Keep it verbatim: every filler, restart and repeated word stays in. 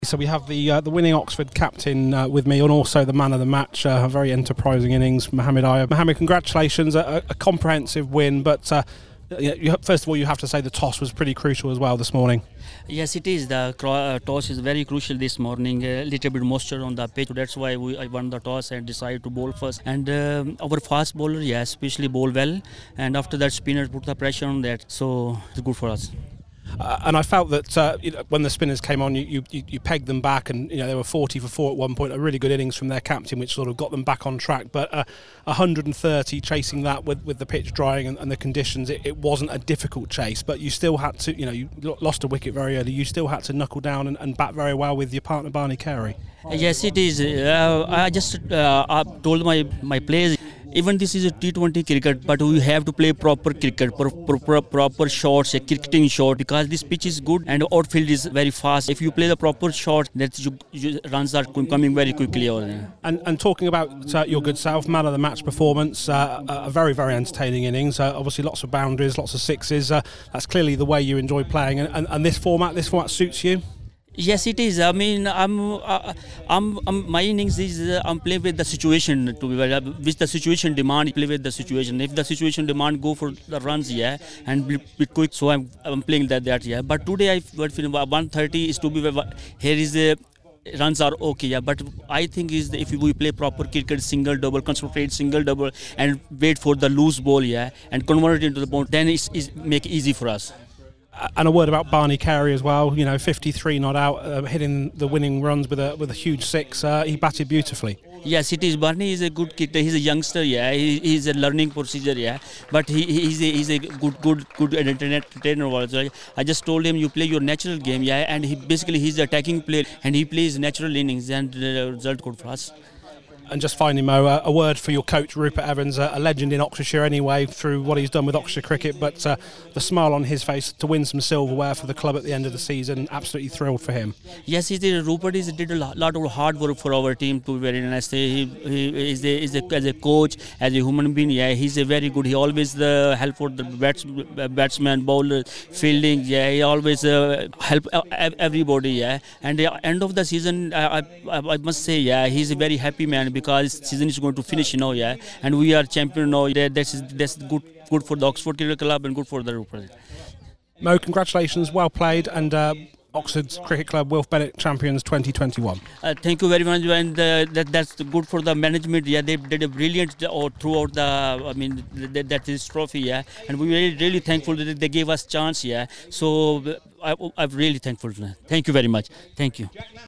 So we have the uh, the winning Oxford captain uh, with me, and also the man of the match, uh, a very enterprising innings, Mohammed Ayub. Mohammed, congratulations, a, a comprehensive win, but uh, you, first of all you have to say the toss was pretty crucial as well this morning. Yes, it is. The uh, toss is very crucial this morning. A little bit moisture on the pitch. That's why we I won the toss and decided to bowl first. And um, our fast bowler, yes, especially bowl well. And after that, spinners put the pressure on that. So it's good for us. Uh, and I felt that uh, you know, when the spinners came on, you, you you pegged them back, and you know they were forty for four at one point. A really good innings from their captain, which sort of got them back on track. But uh, one hundred thirty chasing that with, with the pitch drying and, and the conditions, it, it wasn't a difficult chase. But you still had to, you know, you lost a wicket very early. You still had to knuckle down and, and bat very well with your partner Barney Carey. Yes, it is. Uh, I just uh, I told my my players. Even this is a T twenty cricket, but we have to play proper cricket, proper, proper shots, a cricketing shot, because this pitch is good and outfield is very fast. If you play the proper shot, that you, you, runs are coming very quickly. And, and talking about uh, your good self, man of the match performance, uh, a very, very entertaining innings. Uh, obviously, lots of boundaries, lots of sixes. Uh, that's clearly the way you enjoy playing. And, and, and this format, this format suits you. Yes, it is. I mean, I'm, uh, I'm, I'm, my innings is uh, I'm playing with the situation to be well, which the situation demand. Play with the situation. If the situation demand, go for the runs, yeah, and be, be quick. So I'm, I'm playing that, that, yeah. But today I feel one thirty is to be here is the runs are okay, yeah. But I think is if we play proper cricket, single double, concentrate single double, and wait for the loose ball, yeah, and convert it into the ball, then it's, it's make it easy for us. And a word about Barney Carey as well. You know, fifty-three not out, uh, hitting the winning runs with a with a huge six. Uh, he batted beautifully. Yes, it is. Barney is a good kid. He's a youngster, yeah. He, he's a learning procedure, yeah. But he he's a, he's a good good good entertainer also. I just told him you play your natural game, yeah. And he basically he's an attacking player and he plays natural innings, and the result good for us. And just finally, Mo, uh, a word for your coach, Rupert Evans, uh, a legend in Oxfordshire anyway, through what he's done with Oxfordshire cricket, but uh, the smile on his face to win some silverware for the club at the end of the season, absolutely thrilled for him. Yes, he did. Rupert is, did a lot of hard work for our team, to be very nice. He, he is, a, is a, as a coach, as a human being, yeah, he's a very good. He always uh, help for the bats, batsman, bowler, fielding, yeah, he always uh, help everybody, yeah. And at the end of the season, I, I, I must say, yeah, he's a very happy man, because season is going to finish, you know, yeah, and we are champion now. That's that's good, good for the Oxford Cricket Club and good for the Rupert. Mo, congratulations, well played, and uh, Oxford Cricket Club Wilf Bennett champions twenty twenty-one. Uh, thank you very much, and uh, that that's good for the management. Yeah, they did a brilliant uh, throughout the. I mean, that, that is trophy. Yeah, and we really really thankful that they gave us chance. Yeah, so I, I'm really thankful. Thank you very much. Thank you.